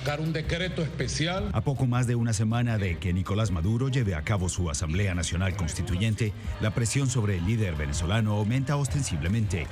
sacar un decreto especial. A poco más de una semana de que Nicolás Maduro lleve a cabo su Asamblea Nacional Constituyente, la presión sobre el líder venezolano aumenta ostensiblemente.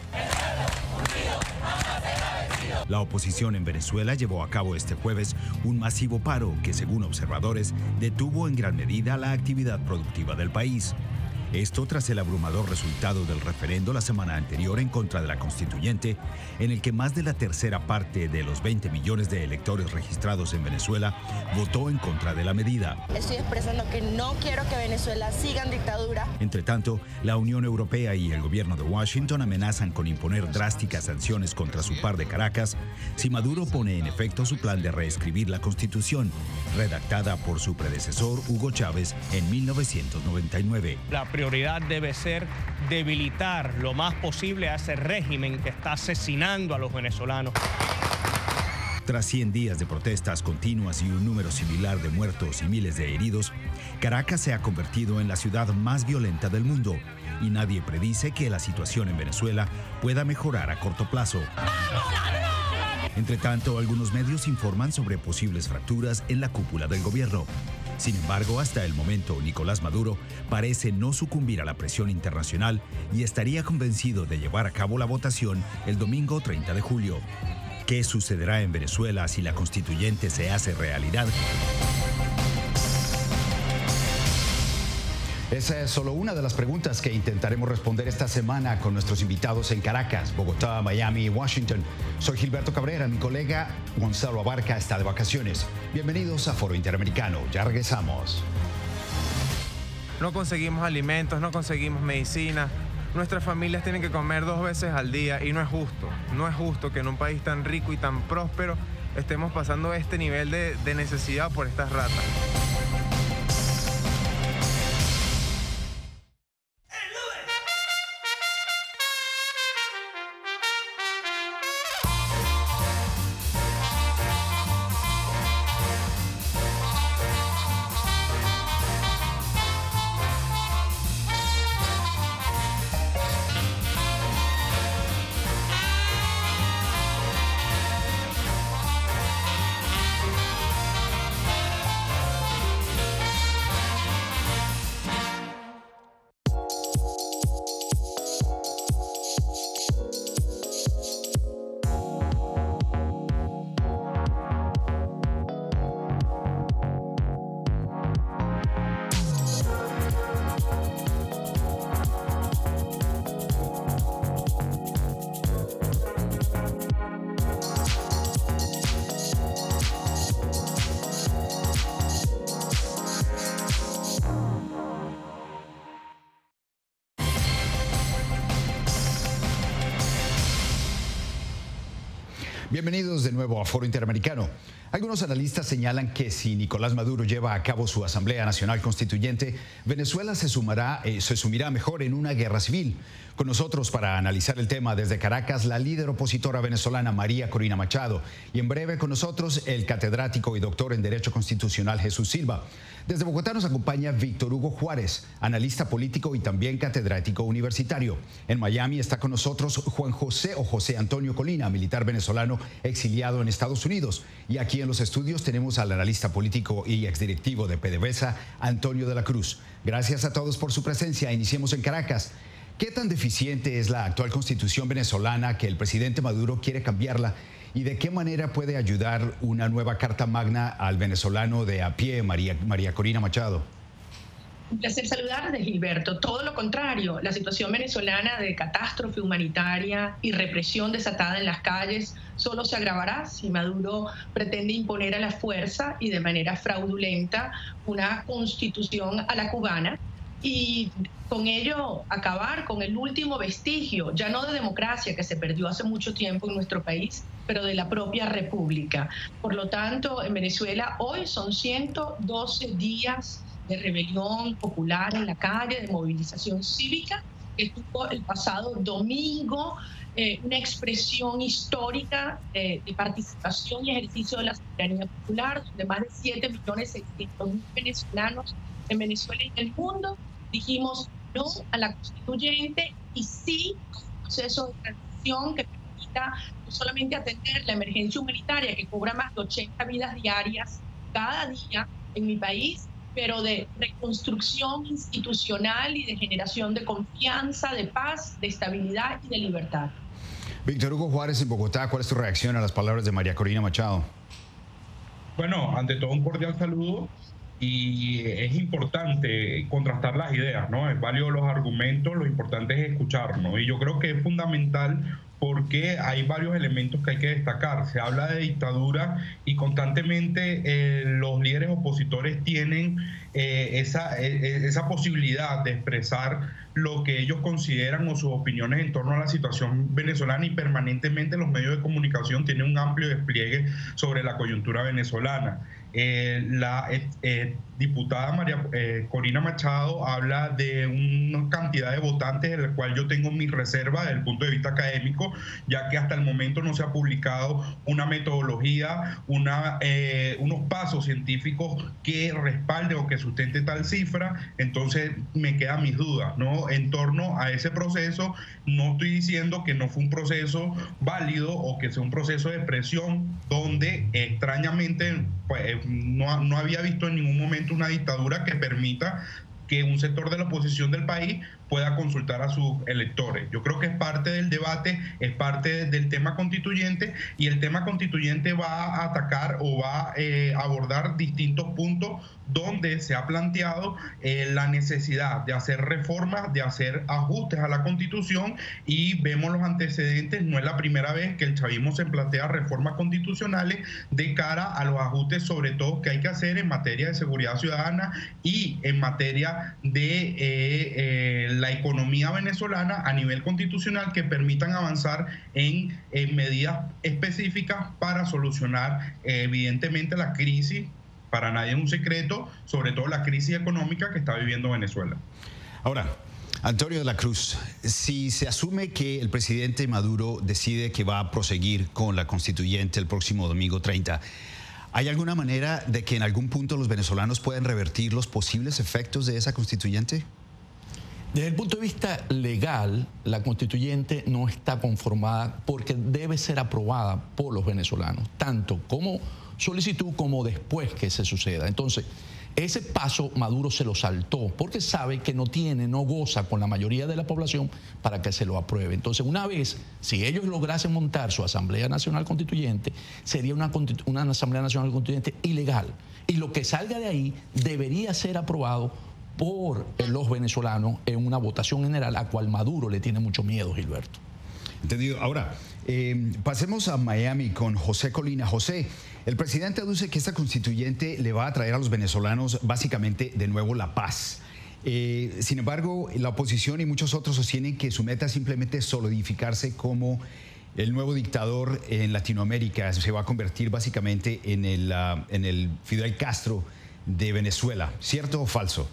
La oposición en Venezuela llevó a cabo este jueves un masivo paro que, según observadores, detuvo en gran medida la actividad productiva del país. Esto tras el abrumador resultado del referendo la semana anterior en contra de la constituyente, en el que más de la tercera parte de los 20 millones de electores registrados en Venezuela votó en contra de la medida. Estoy expresando que no quiero que Venezuela siga en dictadura. Entre tanto, la Unión Europea y el gobierno de Washington amenazan con imponer drásticas sanciones contra su par de Caracas si Maduro pone en efecto su plan de reescribir la Constitución, redactada por su predecesor Hugo Chávez en 1999. La prioridad debe ser debilitar lo más posible a ese régimen que está asesinando a los venezolanos. Tras 100 días de protestas continuas y un número similar de muertos y miles de heridos, Caracas se ha convertido en la ciudad más violenta del mundo y nadie predice que la situación en Venezuela pueda mejorar a corto plazo. Entre tanto, algunos medios informan sobre posibles fracturas en la cúpula del gobierno. Sin embargo, hasta el momento, Nicolás Maduro parece no sucumbir a la presión internacional y estaría convencido de llevar a cabo la votación el domingo 30 de julio. ¿Qué sucederá en Venezuela si la constituyente se hace realidad? Esa es solo una de las preguntas que intentaremos responder esta semana con nuestros invitados en Caracas, Bogotá, Miami y Washington. Soy Gilberto Cabrera, mi colega Gonzalo Abarca está de vacaciones. Bienvenidos a Foro Interamericano, ya regresamos. No conseguimos alimentos, no conseguimos medicina. Nuestras familias tienen que comer 2 veces al día y no es justo. No es justo que en un país tan rico y tan próspero estemos pasando este nivel de necesidad por estas ratas. Bienvenidos de nuevo a Foro Interamericano. Algunos analistas señalan que si Nicolás Maduro lleva a cabo su Asamblea Nacional Constituyente, Venezuela se sumirá mejor en una guerra civil. Con nosotros para analizar el tema desde Caracas, la líder opositora venezolana María Corina Machado, y en breve con nosotros el catedrático y doctor en Derecho Constitucional Jesús Silva. Desde Bogotá nos acompaña Víctor Hugo Juárez, analista político y también catedrático universitario. En Miami está con nosotros Juan José o José Antonio Colina, militar venezolano exiliado en Estados Unidos. Y aquí en los estudios tenemos al analista político y exdirectivo de PDVSA, Antonio de la Cruz. Gracias a todos por su presencia. Iniciemos en Caracas. ¿Qué tan deficiente es la actual constitución venezolana que el presidente Maduro quiere cambiarla? ¿Y de qué manera puede ayudar una nueva Carta Magna al venezolano de a pie, María Corina Machado? Un placer saludarte, Gilberto. Todo lo contrario, la situación venezolana de catástrofe humanitaria y represión desatada en las calles solo se agravará si Maduro pretende imponer a la fuerza y de manera fraudulenta una constitución a la cubana y con ello acabar con el último vestigio, ya no de democracia que se perdió hace mucho tiempo en nuestro país, pero de la propia república. Por lo tanto, en Venezuela hoy son 112 días de rebelión popular en la calle, de movilización cívica, que tuvo el pasado domingo una expresión histórica de participación y ejercicio de la soberanía popular, donde más de 7.600.000 venezolanos en Venezuela y en el mundo dijimos no a la constituyente y sí al proceso de transición que permitió permita no solamente atender la emergencia humanitaria que cobra más de 80 vidas diarias cada día en mi país, pero de reconstrucción institucional y de generación de confianza, de paz, de estabilidad y de libertad. Víctor Hugo Juárez en Bogotá, ¿cuál es tu reacción a las palabras de María Corina Machado? Bueno, ante todo un cordial saludo, y es importante contrastar las ideas, ¿no? Es válido los argumentos, lo importante es escucharnos, y yo creo que es fundamental porque hay varios elementos que hay que destacar. Se habla de dictadura y constantemente los líderes opositores tienen esa posibilidad de expresar lo que ellos consideran o sus opiniones en torno a la situación venezolana, y permanentemente los medios de comunicación tienen un amplio despliegue sobre la coyuntura venezolana. La diputada María Corina Machado habla de una cantidad de votantes en la cual yo tengo mi reserva desde el punto de vista académico, ya que hasta el momento no se ha publicado una metodología, unos pasos científicos que respalden o que sustente tal cifra. Entonces me quedan mis dudas, ¿no? En torno a ese proceso. No estoy diciendo que no fue un proceso válido o que sea un proceso de presión donde extrañamente pues, no había visto en ningún momento una dictadura que permita que un sector de la oposición del país pueda consultar a sus electores. Yo creo que es parte del debate, es parte del tema constituyente, y el tema constituyente va a atacar o va a abordar distintos puntos donde se ha planteado la necesidad de hacer reformas, de hacer ajustes a la Constitución, y vemos los antecedentes. No es la primera vez que el chavismo se plantea reformas constitucionales de cara a los ajustes, sobre todo que hay que hacer en materia de seguridad ciudadana y en materia de la economía venezolana a nivel constitucional, que permitan avanzar en medidas específicas para solucionar evidentemente la crisis. Para nadie es un secreto, sobre todo la crisis económica que está viviendo Venezuela. Ahora, Antonio de la Cruz, si se asume que el presidente Maduro decide que va a proseguir con la constituyente el próximo domingo 30, ¿hay alguna manera de que en algún punto los venezolanos puedan revertir los posibles efectos de esa constituyente? Desde el punto de vista legal, la constituyente no está conformada porque debe ser aprobada por los venezolanos, tanto como solicitud como después que se suceda. Entonces, ese paso Maduro se lo saltó porque sabe que no goza con la mayoría de la población para que se lo apruebe. Entonces, una vez, si ellos lograsen montar su Asamblea Nacional Constituyente, sería una Asamblea Nacional Constituyente ilegal. Y lo que salga de ahí debería ser aprobado por los venezolanos en una votación general a cual Maduro le tiene mucho miedo, Gilberto. Entendido. Ahora, pasemos a Miami con José Colina. José, el presidente aduce que esta constituyente le va a traer a los venezolanos básicamente de nuevo la paz. Sin embargo, la oposición y muchos otros sostienen que su meta es simplemente solidificarse como el nuevo dictador en Latinoamérica. Se va a convertir básicamente en el Fidel Castro de Venezuela. ¿Cierto o falso?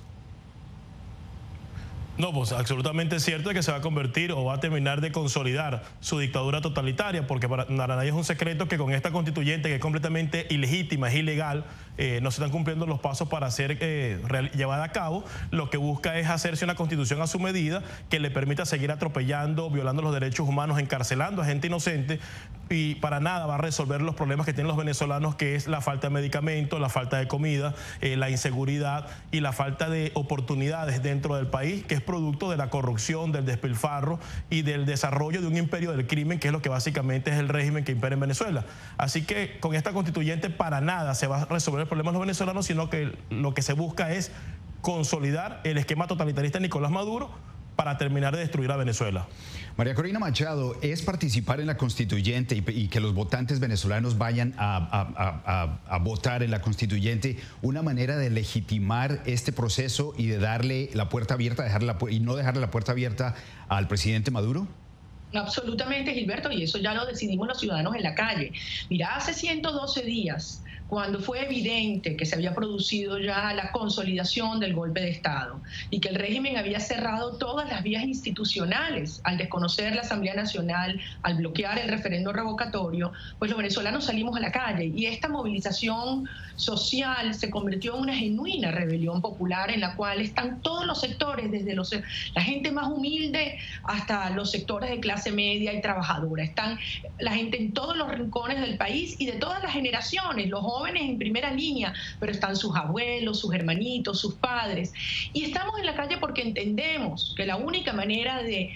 No, pues absolutamente cierto es que se va a convertir o va a terminar de consolidar su dictadura totalitaria, porque para nadie es un secreto que con esta constituyente, que es completamente ilegítima, es ilegal, no se están cumpliendo los pasos para ser llevada a cabo. Lo que busca es hacerse una constitución a su medida que le permita seguir atropellando, violando los derechos humanos, encarcelando a gente inocente, y para nada va a resolver los problemas que tienen los venezolanos, que es la falta de medicamentos, la falta de comida, la inseguridad y la falta de oportunidades dentro del país, que es producto de la corrupción, del despilfarro y del desarrollo de un imperio del crimen, que es lo que básicamente es el régimen que impera en Venezuela. Así que con esta constituyente para nada se va a resolver el problema de los venezolanos, sino que lo que se busca es consolidar el esquema totalitarista de Nicolás Maduro para terminar de destruir a Venezuela. María Corina Machado, ¿es participar en la constituyente y que los votantes venezolanos vayan a votar en la constituyente una manera de legitimar este proceso y de darle la puerta abierta, y no dejarle la puerta abierta al presidente Maduro? Absolutamente, Gilberto, y eso ya lo decidimos los ciudadanos en la calle. Mira, hace 112 días cuando fue evidente que se había producido ya la consolidación del golpe de Estado y que el régimen había cerrado todas las vías institucionales al desconocer la Asamblea Nacional, al bloquear el referendo revocatorio, pues los venezolanos salimos a la calle y esta movilización social se convirtió en una genuina rebelión popular en la cual están todos los sectores, desde la gente más humilde hasta los sectores de clase media y trabajadora. Están la gente en todos los rincones del país y de todas las generaciones, los jóvenes en primera línea, pero están sus abuelos, sus hermanitos, sus padres. Y estamos en la calle porque entendemos que la única manera de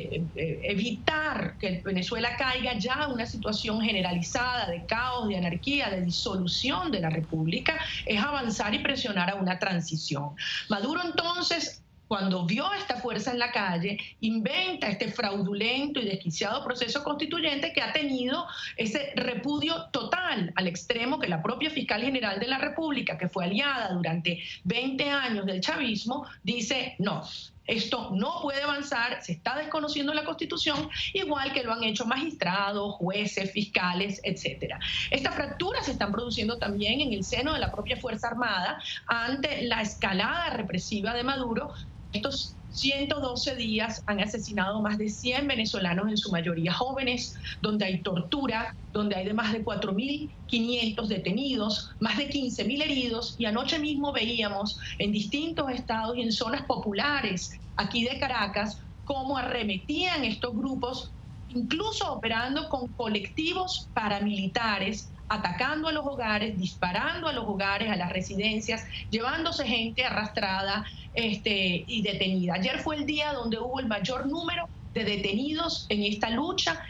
evitar que Venezuela caiga ya en una situación generalizada de caos, de anarquía, de disolución de la República, es avanzar y presionar a una transición. Maduro entonces, cuando vio esta fuerza en la calle, inventa este fraudulento y desquiciado proceso constituyente que ha tenido ese repudio total al extremo que la propia fiscal general de la República, que fue aliada durante 20 años del chavismo, dice no. Esto no puede avanzar, se está desconociendo la Constitución, igual que lo han hecho magistrados, jueces, fiscales, etcétera. Estas fracturas se están produciendo también en el seno de la propia Fuerza Armada ante la escalada represiva de Maduro. Estos 112 días han asesinado más de 100 venezolanos, en su mayoría jóvenes, donde hay tortura, donde hay de más de 4.500 detenidos, más de 15.000 heridos, y anoche mismo veíamos en distintos estados y en zonas populares aquí de Caracas cómo arremetían estos grupos, incluso operando con colectivos paramilitares, atacando a los hogares, disparando a los hogares, a las residencias, llevándose gente arrastrada y detenida. Ayer fue el día donde hubo el mayor número de detenidos en esta lucha,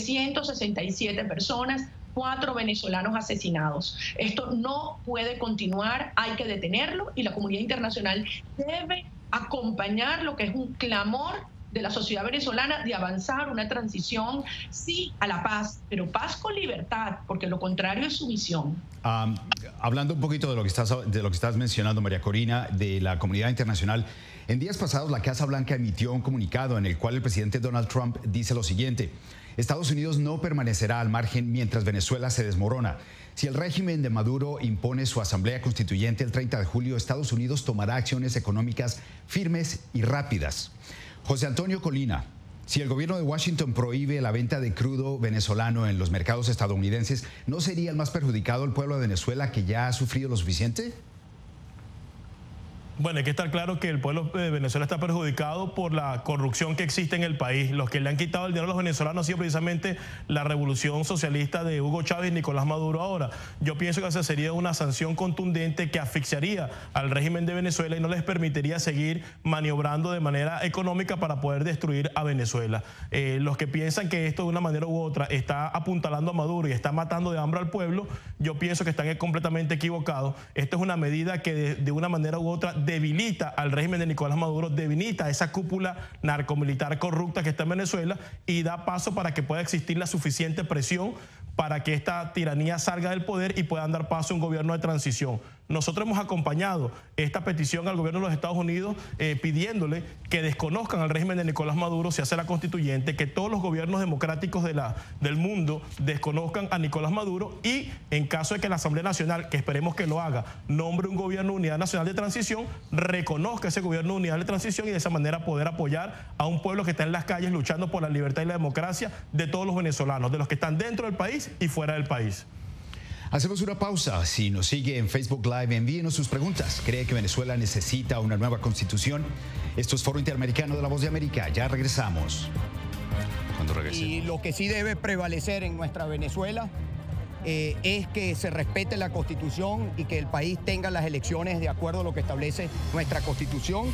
367 personas, 4 venezolanos asesinados. Esto no puede continuar, hay que detenerlo y la comunidad internacional debe acompañar lo que es un clamor de la sociedad venezolana de avanzar una transición, sí, a la paz, pero paz con libertad, porque lo contrario es sumisión. Hablando un poquito de lo que estás mencionando, María Corina, de la comunidad internacional, en días pasados la Casa Blanca emitió un comunicado en el cual el presidente Donald Trump dice lo siguiente: Estados Unidos no permanecerá al margen mientras Venezuela se desmorona. Si el régimen de Maduro impone su asamblea constituyente el 30 de julio, Estados Unidos tomará acciones económicas firmes y rápidas. José Antonio Colina, si el gobierno de Washington prohíbe la venta de crudo venezolano en los mercados estadounidenses, ¿no sería el más perjudicado el pueblo de Venezuela, que ya ha sufrido lo suficiente? Bueno, hay que estar claro que el pueblo de Venezuela está perjudicado por la corrupción que existe en el país. Los que le han quitado el dinero a los venezolanos ha sido precisamente la revolución socialista de Hugo Chávez y Nicolás Maduro ahora. Yo pienso que esa sería una sanción contundente que asfixiaría al régimen de Venezuela y no les permitiría seguir maniobrando de manera económica para poder destruir a Venezuela. Los que piensan que esto de una manera u otra está apuntalando a Maduro y está matando de hambre al pueblo, yo pienso que están completamente equivocados. Esta es una medida que de una manera u otra debilita al régimen de Nicolás Maduro, debilita a esa cúpula narcomilitar corrupta que está en Venezuela y da paso para que pueda existir la suficiente presión para que esta tiranía salga del poder y puedan dar paso a un gobierno de transición. Nosotros hemos acompañado esta petición al gobierno de los Estados Unidos pidiéndole que desconozcan al régimen de Nicolás Maduro si hace la constituyente, que todos los gobiernos democráticos del mundo desconozcan a Nicolás Maduro y en caso de que la Asamblea Nacional, que esperemos que lo haga, nombre un gobierno de unidad nacional de transición, reconozca ese gobierno de unidad de transición y de esa manera poder apoyar a un pueblo que está en las calles luchando por la libertad y la democracia de todos los venezolanos, de los que están dentro del país y fuera del país. Hacemos una pausa. Si nos sigue en Facebook Live, envíenos sus preguntas. ¿Cree que Venezuela necesita una nueva constitución? Esto es Foro Interamericano de La Voz de América. Ya regresamos. Cuando regresemos. Y lo que sí debe prevalecer en nuestra Venezuela es que se respete la Constitución y que el país tenga las elecciones de acuerdo a lo que establece nuestra Constitución.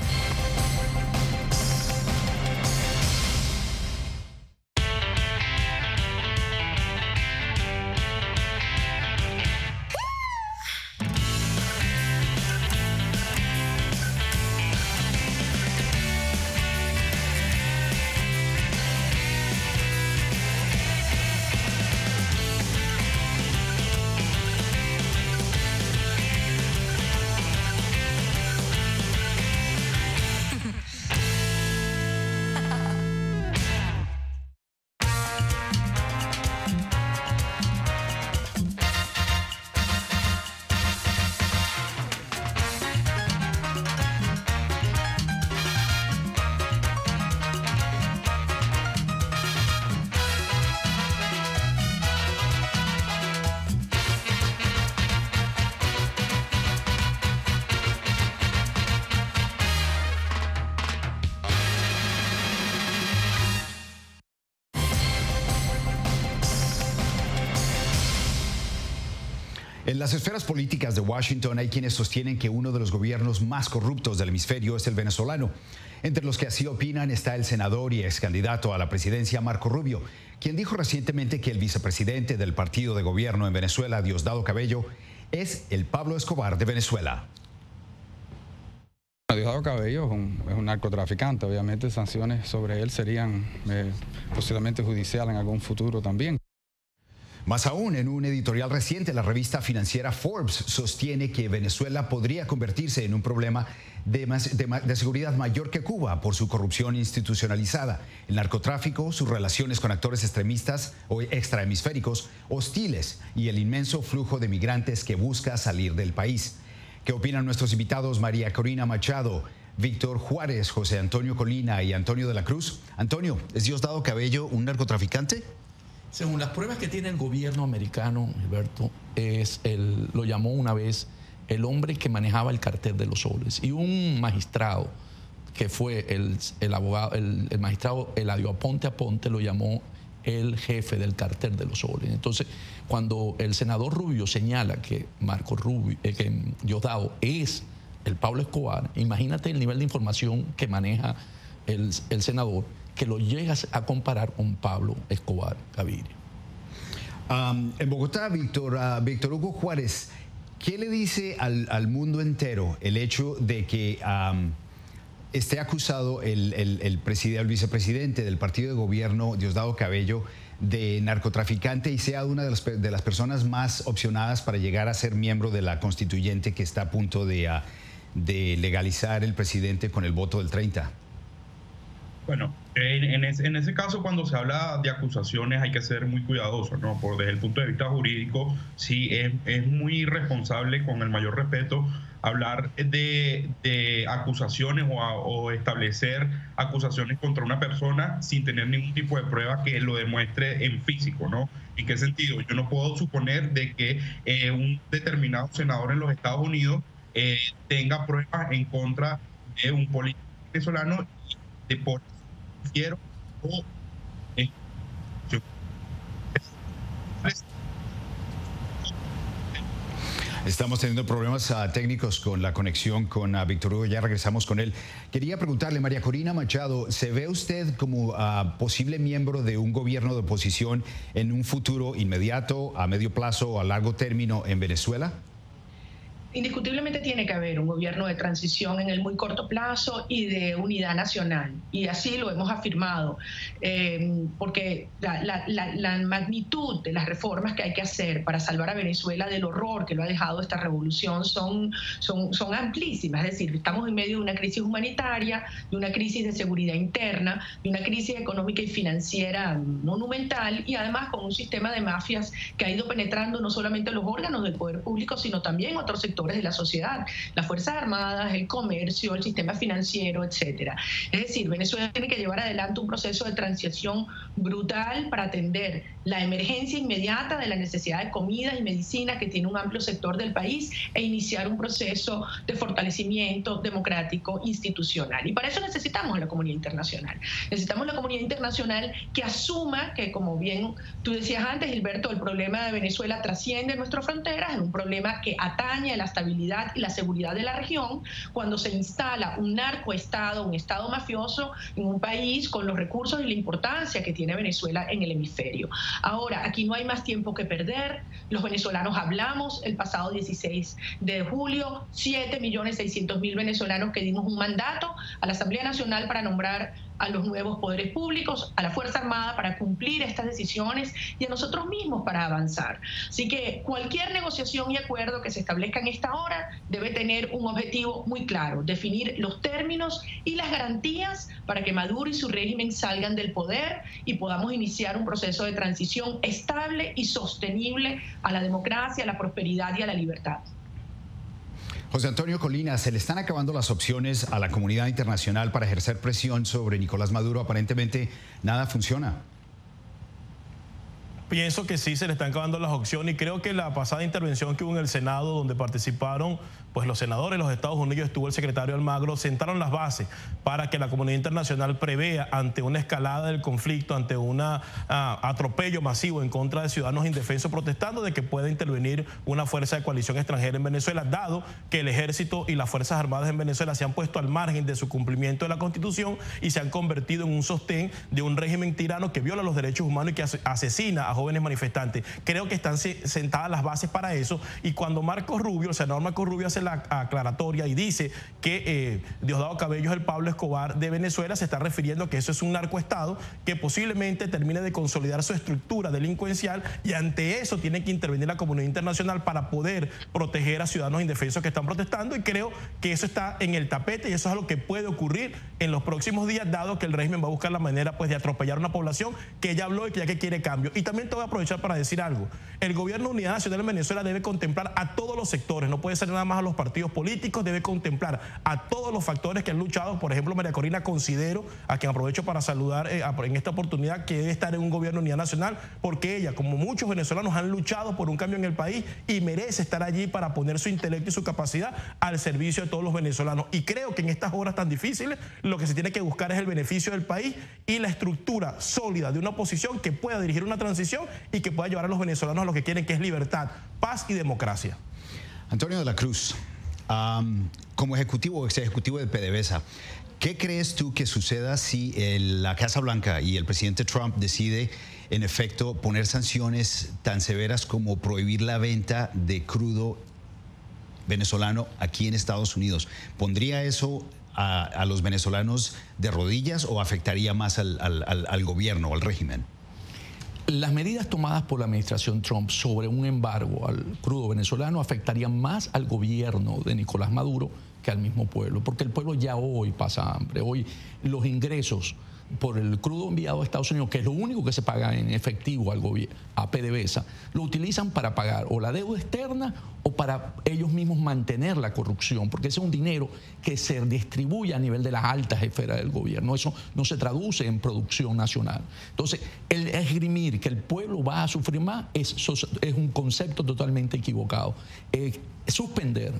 En las esferas políticas de Washington hay quienes sostienen que uno de los gobiernos más corruptos del hemisferio es el venezolano. Entre los que así opinan está el senador y ex candidato a la presidencia Marco Rubio, quien dijo recientemente que el vicepresidente del partido de gobierno en Venezuela, Diosdado Cabello, es el Pablo Escobar de Venezuela. Diosdado Cabello es un narcotraficante, obviamente sanciones sobre él serían posiblemente judiciales en algún futuro también. Más aún, en un editorial reciente, la revista financiera Forbes sostiene que Venezuela podría convertirse en un problema de seguridad mayor que Cuba por su corrupción institucionalizada, el narcotráfico, sus relaciones con actores extremistas o extrahemisféricos hostiles y el inmenso flujo de migrantes que busca salir del país. ¿Qué opinan nuestros invitados María Corina Machado, Víctor Juárez, José Antonio Colina y Antonio de la Cruz? Antonio, ¿es Diosdado Cabello un narcotraficante? Según las pruebas que tiene el gobierno americano, Gilberto, lo llamó una vez el hombre que manejaba el cartel de los soles. Y un magistrado, que fue el abogado, el magistrado Eladio Aponte, lo llamó el jefe del cartel de los soles. Entonces, cuando el senador Rubio señala que que Diosdado es el Pablo Escobar, imagínate el nivel de información que maneja el senador, que lo llegas a comparar con Pablo Escobar Gaviria. En Bogotá, Víctor Hugo Juárez, ¿qué le dice al mundo entero el hecho de que esté acusado el vicepresidente del partido de gobierno, Diosdado Cabello, de narcotraficante y sea una de las personas más opcionadas para llegar a ser miembro de la constituyente que está a punto de legalizar el presidente con el voto del 30? Bueno, en ese caso, cuando se habla de acusaciones hay que ser muy cuidadoso, ¿no? Desde el punto de vista jurídico, sí es muy irresponsable, con el mayor respeto, hablar de acusaciones o establecer acusaciones contra una persona sin tener ningún tipo de prueba que lo demuestre en físico, ¿no? ¿En qué sentido? Yo no puedo suponer de que un determinado senador en los Estados Unidos tenga pruebas en contra de un político venezolano de por quiero o Estamos teniendo problemas técnicos con la conexión con Víctor Hugo, ya regresamos con él. Quería preguntarle, María Corina Machado, ¿se ve usted como posible miembro de un gobierno de oposición en un futuro inmediato, a medio plazo o a largo término en Venezuela? Indiscutiblemente tiene que haber un gobierno de transición en el muy corto plazo y de unidad nacional, y así lo hemos afirmado, porque la magnitud de las reformas que hay que hacer para salvar a Venezuela del horror que lo ha dejado esta revolución son amplísimas. Es decir, estamos en medio de una crisis humanitaria, de una crisis de seguridad interna, de una crisis económica y financiera monumental, y además con un sistema de mafias que ha ido penetrando no solamente los órganos del poder público, sino también otros sectores de la sociedad, las Fuerzas Armadas, el comercio, el sistema financiero, etcétera. Es decir, Venezuela tiene que llevar adelante un proceso de transición brutal para atender la emergencia inmediata de la necesidad de comida y medicina que tiene un amplio sector del país e iniciar un proceso de fortalecimiento democrático institucional. Y para eso necesitamos la comunidad internacional. Necesitamos la comunidad internacional que asuma que, como bien tú decías antes, Gilberto, el problema de Venezuela trasciende nuestras fronteras, es un problema que atañe a la estabilidad y la seguridad de la región cuando se instala un narcoestado, un estado mafioso en un país con los recursos y la importancia que tiene Venezuela en el hemisferio. Ahora, aquí no hay más tiempo que perder. Los venezolanos hablamos el pasado 16 de julio, 7.600.000 venezolanos que dimos un mandato a la Asamblea Nacional para nombrar a los nuevos poderes públicos, a la Fuerza Armada para cumplir estas decisiones y a nosotros mismos para avanzar. Así que cualquier negociación y acuerdo que se establezca en esta hora debe tener un objetivo muy claro: definir los términos y las garantías para que Maduro y su régimen salgan del poder y podamos iniciar un proceso de transición estable y sostenible a la democracia, a la prosperidad y a la libertad. José Antonio Colina, se le están acabando las opciones a la comunidad internacional para ejercer presión sobre Nicolás Maduro. Aparentemente nada funciona. pienso que sí se le están acabando las opciones y creo que la pasada intervención que hubo en el Senado, donde participaron pues los senadores de los Estados Unidos, estuvo el secretario Almagro, sentaron las bases para que la comunidad internacional prevea ante una escalada del conflicto, ante un atropello masivo en contra de ciudadanos indefensos protestando, de que pueda intervenir una fuerza de coalición extranjera en Venezuela, dado que el ejército y las Fuerzas Armadas en Venezuela se han puesto al margen de su cumplimiento de la Constitución y se han convertido en un sostén de un régimen tirano que viola los derechos humanos y que asesina a jóvenes manifestantes. Creo que están sentadas las bases para eso, y cuando Marco Rubio, el senador Marco Rubio, hace la aclaratoria y dice que Diosdado Cabello es el Pablo Escobar de Venezuela, se está refiriendo a que eso es un narcoestado que posiblemente termine de consolidar su estructura delincuencial, y ante eso tiene que intervenir la comunidad internacional para poder proteger a ciudadanos indefensos que están protestando, y creo que eso está en el tapete y eso es algo que puede ocurrir en los próximos días, dado que el régimen va a buscar la manera pues de atropellar a una población que ya habló y que ya que quiere cambio. Y también te voy a aprovechar para decir algo: el gobierno de Unidad Nacional en Venezuela debe contemplar a todos los sectores, no puede ser nada más a los partidos políticos, debe contemplar a todos los factores que han luchado. Por ejemplo, María Corina considero, a quien aprovecho para saludar en esta oportunidad, que debe estar en un gobierno de Unidad Nacional, porque ella, como muchos venezolanos, han luchado por un cambio en el país y merece estar allí para poner su intelecto y su capacidad al servicio de todos los venezolanos. Y creo que en estas horas tan difíciles lo que se tiene que buscar es el beneficio del país y la estructura sólida de una oposición que pueda dirigir una transición y que pueda llevar a los venezolanos a lo que quieren, que es libertad, paz y democracia. Antonio de la Cruz, como ejecutivo o ex ejecutivo de PDVSA, ¿qué crees tú que suceda si la Casa Blanca y el presidente Trump decide, en efecto, poner sanciones tan severas como prohibir la venta de crudo venezolano aquí en Estados Unidos? ¿Pondría eso a los venezolanos de rodillas o afectaría más al gobierno o al régimen? Las medidas tomadas por la administración Trump sobre un embargo al crudo venezolano afectarían más al gobierno de Nicolás Maduro que al mismo pueblo, porque el pueblo ya hoy pasa hambre. Hoy los ingresos por el crudo enviado a Estados Unidos, que es lo único que se paga en efectivo al gobierno, a PDVSA, lo utilizan para pagar o la deuda externa o para ellos mismos mantener la corrupción, porque ese es un dinero que se distribuye a nivel de las altas esferas del gobierno. Eso no se traduce en producción nacional. Entonces, el esgrimir que el pueblo va a sufrir más es un concepto totalmente equivocado. Suspender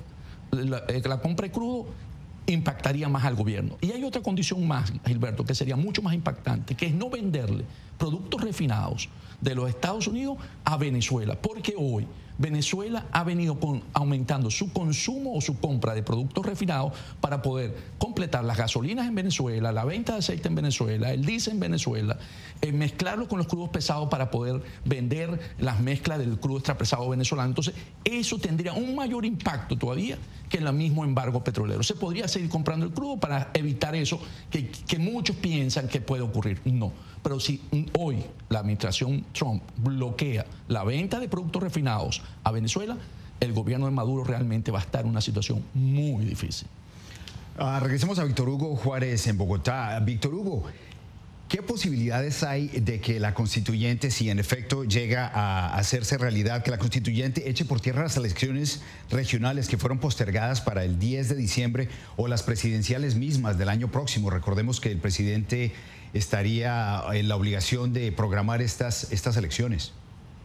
la compra de crudo impactaría más al gobierno. Y hay otra condición más, Gilberto, que sería mucho más impactante, que es no venderle productos refinados de los Estados Unidos a Venezuela, porque hoy Venezuela ha venido aumentando su consumo o su compra de productos refinados para poder completar las gasolinas en Venezuela, la venta de aceite en Venezuela, el diésel en Venezuela, mezclarlo con los crudos pesados para poder vender las mezclas del crudo extra pesado venezolano. Entonces, eso tendría un mayor impacto todavía que el mismo embargo petrolero. Se podría seguir comprando el crudo para evitar eso que muchos piensan que puede ocurrir. No. Pero si hoy la administración Trump bloquea la venta de productos refinados a Venezuela, el gobierno de Maduro realmente va a estar en una situación muy difícil. Regresemos a Víctor Hugo Juárez en Bogotá. Víctor Hugo, ¿qué posibilidades hay de que la constituyente, si en efecto llega a hacerse realidad, que la constituyente eche por tierra las elecciones regionales que fueron postergadas para el 10 de diciembre o las presidenciales mismas del año próximo? Recordemos que el presidente estaría en la obligación de programar estas elecciones.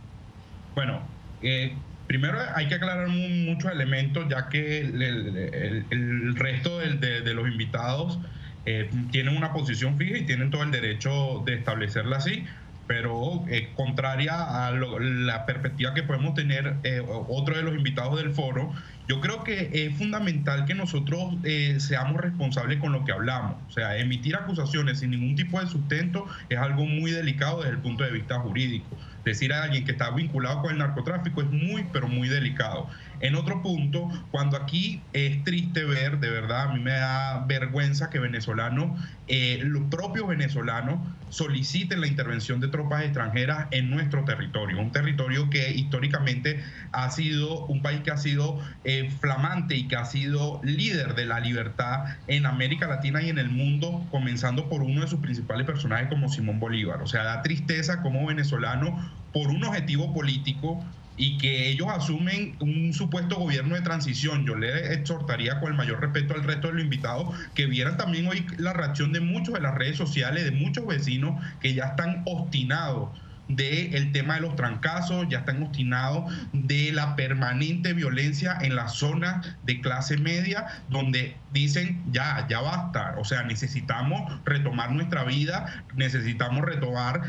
Bueno, primero hay que aclarar muchos elementos, ya que el resto de los invitados tienen una posición fija y tienen todo el derecho de establecerla así, pero contraria a la perspectiva que podemos tener otro de los invitados del foro. Yo creo que es fundamental que nosotros seamos responsables con lo que hablamos. O sea, emitir acusaciones sin ningún tipo de sustento es algo muy delicado desde el punto de vista jurídico. Decir a alguien que está vinculado con el narcotráfico es muy, pero muy delicado. En otro punto, cuando aquí es triste ver, de verdad, a mí me da vergüenza que venezolanos, los propios venezolanos, soliciten la intervención de tropas extranjeras en nuestro territorio. Un territorio que históricamente ha sido un país que ha sido flamante y que ha sido líder de la libertad en América Latina y en el mundo, comenzando por uno de sus principales personajes como Simón Bolívar. O sea, da tristeza como venezolano, por un objetivo político y que ellos asumen un supuesto gobierno de transición. Yo le exhortaría con el mayor respeto al resto de los invitados que vieran también hoy la reacción de muchos de las redes sociales, de muchos vecinos que ya están obstinados del tema de los trancazos, ya están obstinados de la permanente violencia en las zonas de clase media, donde dicen ya basta, o sea, necesitamos retomar nuestra vida, necesitamos retomar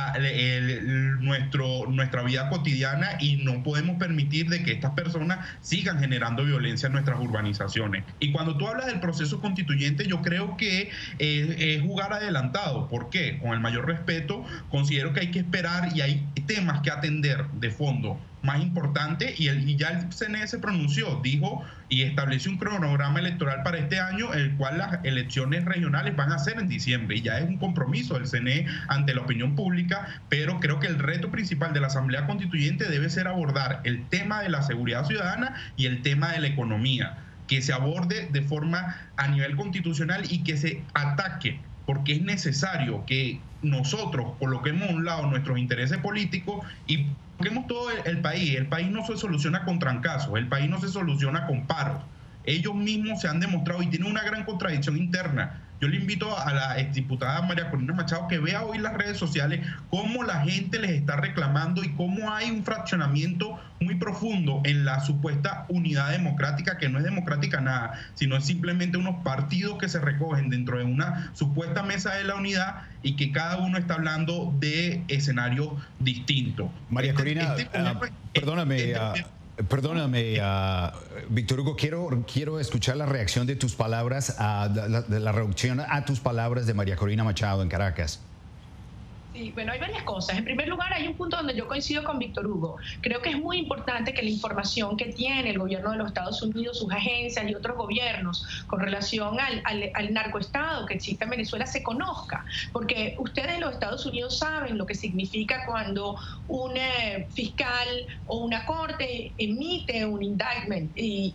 nuestra vida cotidiana y no podemos permitir de que estas personas sigan generando violencia en nuestras urbanizaciones. Y cuando tú hablas del proceso constituyente, yo creo que es jugar adelantado. ¿Por qué? Con el mayor respeto, considero que hay que esperar y hay temas que atender de fondo más importante, y ya el CNE se pronunció, dijo y estableció un cronograma electoral para este año, el cual las elecciones regionales van a ser en diciembre, y ya es un compromiso del CNE ante la opinión pública, pero creo que el reto principal de la Asamblea Constituyente debe ser abordar el tema de la seguridad ciudadana y el tema de la economía, que se aborde de forma a nivel constitucional y que se ataque, porque es necesario que nosotros coloquemos a un lado nuestros intereses políticos y coloquemos todo el país. El país no se soluciona con trancazos, el país no se soluciona con paros. Ellos mismos se han demostrado y tienen una gran contradicción interna. Yo le invito a la exdiputada María Corina Machado que vea hoy las redes sociales cómo la gente les está reclamando y cómo hay un fraccionamiento muy profundo en la supuesta unidad democrática, que no es democrática nada, sino es simplemente unos partidos que se recogen dentro de una supuesta mesa de la unidad y que cada uno está hablando de escenarios distintos. María Corina, Perdóname, Víctor Hugo, quiero escuchar la reacción de tus palabras, de la reacción a tus palabras de María Corina Machado en Caracas. Sí, bueno, hay varias cosas. En primer lugar, hay un punto donde yo coincido con Víctor Hugo. Creo que es muy importante que la información que tiene el gobierno de los Estados Unidos, sus agencias y otros gobiernos con relación al narcoestado que existe en Venezuela se conozca, porque ustedes en los Estados Unidos saben lo que significa cuando un fiscal o una corte emite un indictment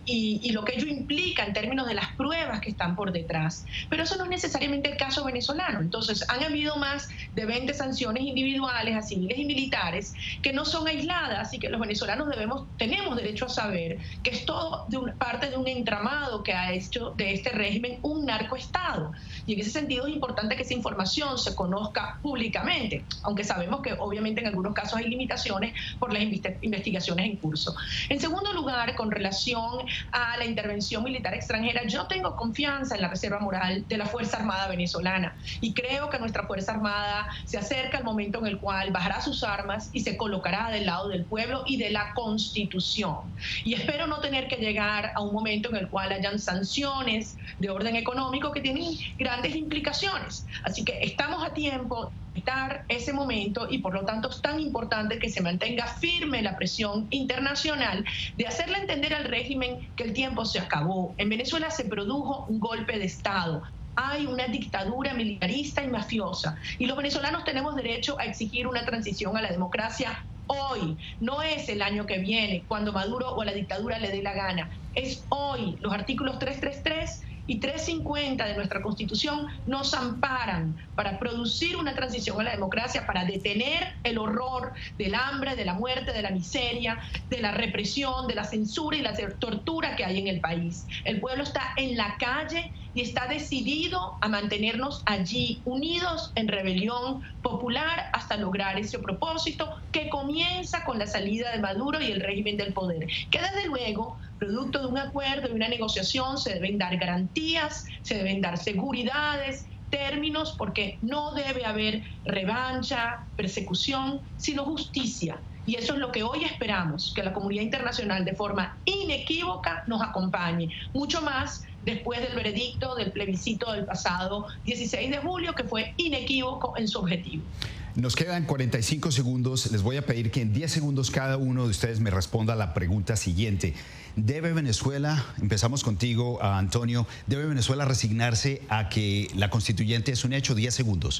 y lo que ello implica en términos de las pruebas que están por detrás. Pero eso no es necesariamente el caso venezolano. Entonces, han habido más de 20 sanciones individuales a civiles y militares que no son aisladas y que los venezolanos tenemos derecho a saber que es todo parte de un entramado que ha hecho de este régimen un narcoestado. Y en ese sentido es importante que esa información se conozca públicamente, aunque sabemos que obviamente en algunos casos hay limitaciones por las investigaciones en curso. En segundo lugar, con relación a la intervención militar extranjera, yo tengo confianza en la reserva moral de la Fuerza Armada venezolana y creo que nuestra Fuerza Armada se acerca al momento en el cual bajará sus armas y se colocará del lado del pueblo y de la Constitución. Y espero no tener que llegar a un momento en el cual hayan sanciones de orden económico que tienen grandes implicaciones. Así que estamos a tiempo de evitar ese momento y por lo tanto es tan importante que se mantenga firme la presión internacional de hacerle entender al régimen que el tiempo se acabó. En Venezuela se produjo un golpe de Estado. Hay una dictadura militarista y mafiosa y los venezolanos tenemos derecho a exigir una transición a la democracia hoy. No es el año que viene, cuando Maduro o la dictadura le dé la gana. Es hoy. Los artículos 333 y 350 de nuestra Constitución nos amparan para producir una transición a la democracia, para detener el horror del hambre, de la muerte, de la miseria, de la represión, de la censura y la tortura que hay en el país. El pueblo está en la calle y está decidido a mantenernos allí, unidos en rebelión popular hasta lograr ese propósito que comienza con la salida de Maduro y el régimen del poder, que desde luego, producto de un acuerdo y una negociación, se deben dar garantías, se deben dar seguridades, términos, porque no debe haber revancha, persecución, sino justicia. Y eso es lo que hoy esperamos, que la comunidad internacional de forma inequívoca nos acompañe, mucho más después del veredicto del plebiscito del pasado 16 de julio, que fue inequívoco en su objetivo. Nos quedan 45 segundos. Les voy a pedir que en 10 segundos cada uno de ustedes me responda a la pregunta siguiente. ¿Debe Venezuela, empezamos contigo, Antonio, debe Venezuela resignarse a que la constituyente es un hecho? 10 segundos.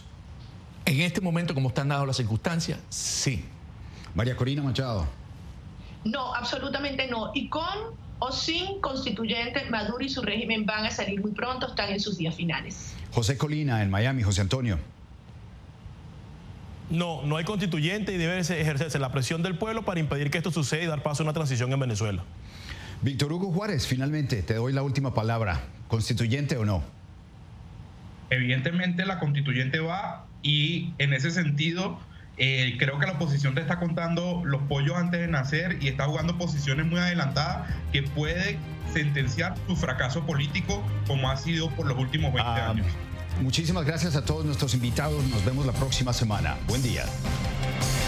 En este momento, como están dadas las circunstancias, sí. María Corina Machado. No, absolutamente no. Y con o sin constituyente, Maduro y su régimen van a salir muy pronto, están en sus días finales. José Colina, en Miami. José Antonio. No hay constituyente y debe ejercerse la presión del pueblo para impedir que esto suceda y dar paso a una transición en Venezuela. Víctor Hugo Juárez, finalmente, te doy la última palabra. ¿Constituyente o no? Evidentemente la constituyente va y en ese sentido Creo que la oposición te está contando los pollos antes de nacer y está jugando posiciones muy adelantadas que puede sentenciar su fracaso político como ha sido por los últimos 20 años. Muchísimas gracias a todos nuestros invitados. Nos vemos la próxima semana. Buen día.